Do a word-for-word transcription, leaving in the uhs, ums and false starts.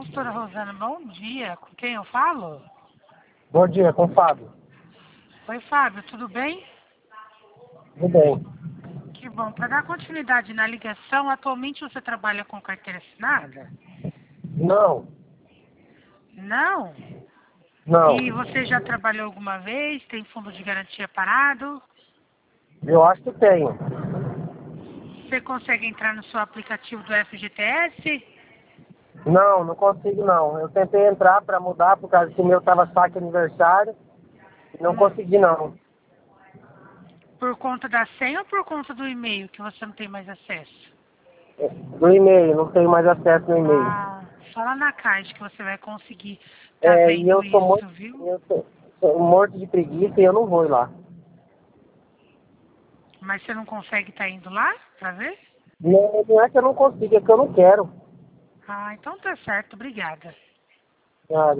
consultora Rosana, bom dia. Com quem eu falo? Bom dia, com o Fábio. Oi, Fábio, tudo bem? Tudo bem. Que bom. Para dar continuidade na ligação, atualmente você trabalha com carteira assinada? Não, Não? não. E você já trabalhou alguma vez? Tem fundo de garantia parado? Eu acho que tenho. Você consegue entrar no seu aplicativo do F G T S? Não, não consigo não. Eu tentei entrar para mudar por causa que o meu tava saque aniversário e não Hum. consegui não. Por conta da senha ou por conta do e-mail que você não tem mais acesso? Do e-mail, não tenho mais acesso no e-mail. Ah, só lá na caixa que você vai conseguir. Tá É, e vendo eu sou isso, morto, viu? eu sou, sou morto de preguiça e eu não vou lá. Mas você não consegue estar indo lá pra ver? Não, não é que eu não consigo, é que eu não quero. Ah, então tá certo. Obrigada. Ah,